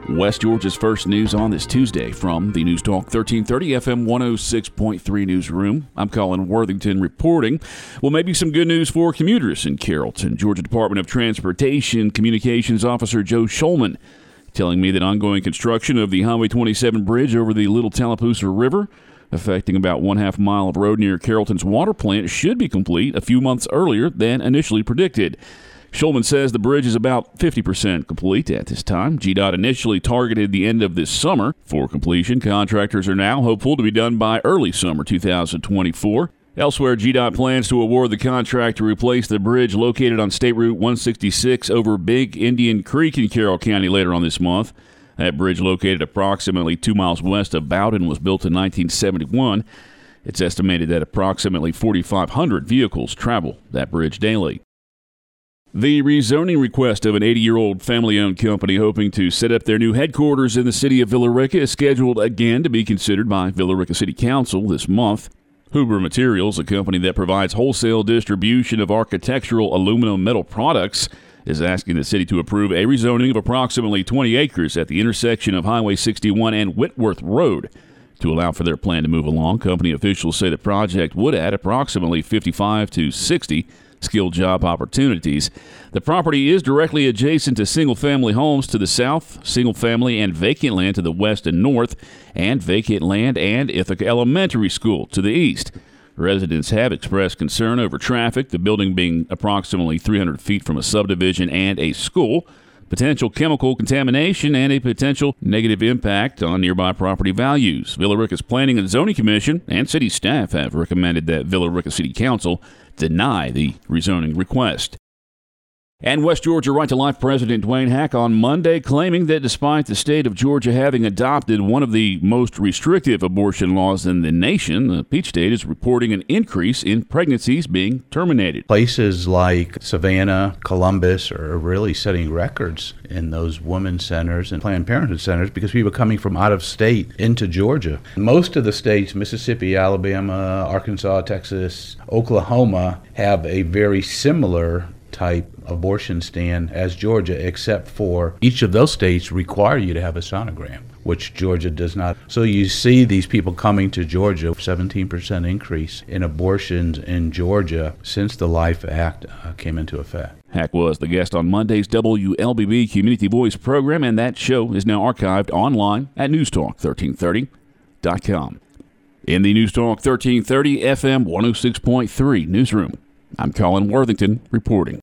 West Georgia's first news on this Tuesday from the News Talk 1330 FM 106.3 newsroom. I'm Colin Worthington reporting. Well, maybe some good news for commuters in Carrollton. Georgia Department of Transportation Communications Officer Joe Schulman telling me that ongoing construction of the Highway 27 bridge over the Little Tallapoosa River, affecting about 1/2 mile of road near Carrollton's water plant, should be complete a few months earlier than initially predicted. Schulman says the bridge is about 50% complete at this time. GDOT initially targeted the end of this summer for completion. Contractors are now hopeful to be done by early summer 2024. Elsewhere, GDOT plans to award the contract to replace the bridge located on State Route 166 over Big Indian Creek in Carroll County later on this month. That bridge, located approximately 2 miles west of Bowden, was built in 1971. It's estimated that approximately 4,500 vehicles travel that bridge daily. The rezoning request of an 80-year-old family-owned company hoping to set up their new headquarters in the city of Villa Rica is scheduled again to be considered by Villa Rica City Council this month. Huber Materials, a company that provides wholesale distribution of architectural aluminum metal products, is asking the city to approve a rezoning of approximately 20 acres at the intersection of Highway 61 and Whitworth Road. To allow for their plan to move along, company officials say the project would add approximately 55 to 60 skilled job opportunities. The property is directly adjacent to single-family homes to the south, single-family and vacant land to the west and north, and vacant land and Ithaca Elementary School to the east. Residents have expressed concern over traffic, the building being approximately 300 feet from a subdivision and a school, potential chemical contamination, and a potential negative impact on nearby property values. Villa Rica's Planning and Zoning Commission and city staff have recommended that Villa Rica City Council deny the rezoning request. And West Georgia Right to Life President Dwayne Hack on Monday claiming that despite the state of Georgia having adopted one of the most restrictive abortion laws in the nation, the Peach State is reporting an increase in pregnancies being terminated. Places like Savannah, Columbus are really setting records in those women's centers and Planned Parenthood centers because people are coming from out of state into Georgia. Most of the states, Mississippi, Alabama, Arkansas, Texas, Oklahoma, have a very similar type abortion stand as Georgia, except for each of those states require you to have a sonogram, which Georgia does not. So you see these people coming to Georgia, 17% increase in abortions in Georgia since the Life Act came into effect. Hack was the guest on Monday's WLBB Community Voice program, and that show is now archived online at newstalk1330.com. In the Newstalk 1330 FM 106.3 newsroom, I'm Colin Worthington reporting.